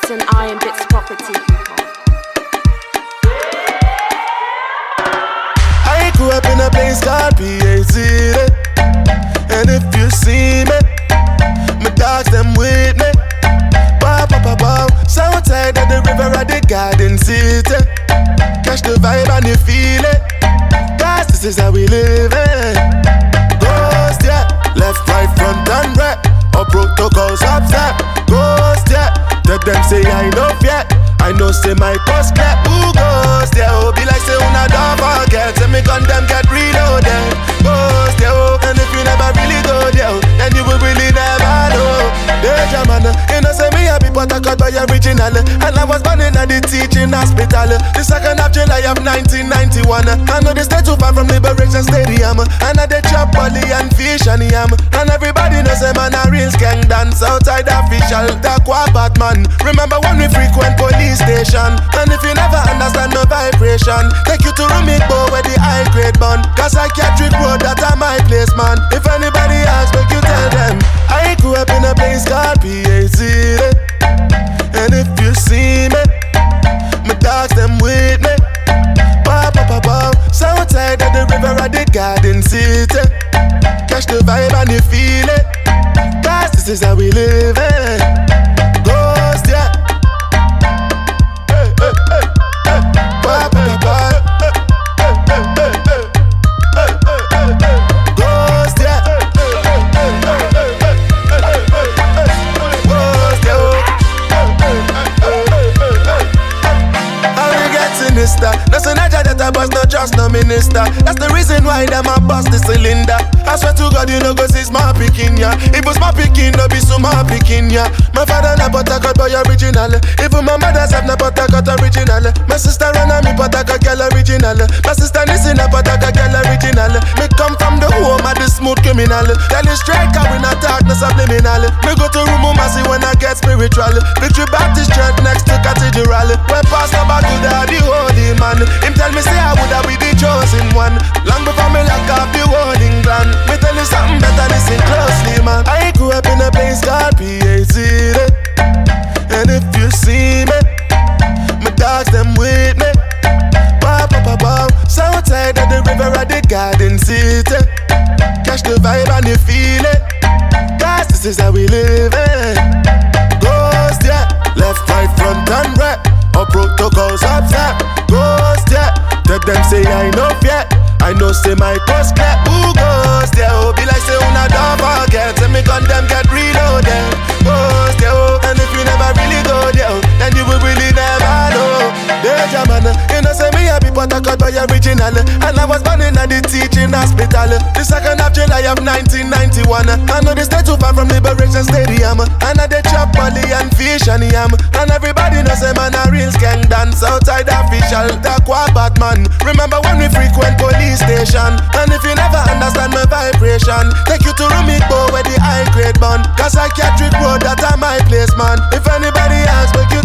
It's an Iron Bits property, people. I grew up in a place called PAC, and if you see me, my dogs them with me. Wow, wow, wow, wow. Southside of the river at the Garden City. Catch the vibe and you feel it, 'cause this is how we live it. Ghost, yeah, left, right, front and right. Up protocols upset. Ghost, yeah, tell them say I know yet. I know say my cost clear. Who ghost, yeah, oh, be like say una don't forget. Say me gun them get reloaded. Ghost, yeah, oh, and if you never really go there, oh, then you will really never know. Deja man, you know say me happy but I got by original. And I was born in the teaching hospital. The 2nd of July of 1991. I know they stay too far from Liberation Stadium. And I they chop bully and fish and yam. And everybody knows say man a real skank dance outside official. That qua Batman. Remember when we frequent police station? And if you never understand the vibration, take you to Rumikbo where the high grade bun. 'Cause I Psychiatric Road, that's my place, man. If anybody asks, make you tell them I grew up in a place called PAC, and if you see me, my dogs them with me. Wow, wow, wow, wow. Southside of the river at the Garden City. Catch the vibe and you feel it, 'cause this is how we live it. Ghost, yeah. Hey, hey, hey, hey. Wow, wow, wow. Ghost, yeah. Sinister. No Naja that I boss, not just no minister. That's the reason why them a bust the cylinder. I swear to God, you know, cause it's my picking, yeah. If it's my picking, no be so my picking, yeah. My father na but I got boy original. Even my mother's have na but I got original. My sister run on me but I got girl original. My sister listen up but I got girl original. Me come from the home of the smooth criminal. Tell you straight, cause we not talk no subliminal. Me go to room see when I get spiritual. Victory Baptist Church next to Cathedral. When Pastor Baguda the holy man, him tell me say I woulda be the chosen one. Long before me lock off the whole England. Me tell you something better, listen closely, man. I grew up in a place called PAC, and if you see me, my dogs them with me. Wow, wow, wow, wow. Southside of the river at the Garden City. Catch the vibe and you feel it, 'cause this is how we live it. Ghost, yeah, left, right, front and right. Up protocols upset. Ghost, yeah, tell them say I know yet. I know say my cost clear. Who ghost, yeah, oh, be like say una don't forget. Say me gun them get reloaded. Ghost, yeah, oh, and if you never really go there, oh, then you will really never know. Deja man, you know say me happy but I got by original. And I was born in the teaching hospital. The 2nd of July of 1991. I know they stay too far from Liberation Stadium. And I they chop bully and fish and yam. And everybody knows say man a real skank dance outside official. That qua Batman. Remember when we frequent police station? And if you never understand my vibration, take you to Rumikbo where the high grade bun. 'Cause Psychiatric Road, that's my place, man. If anybody asks, make you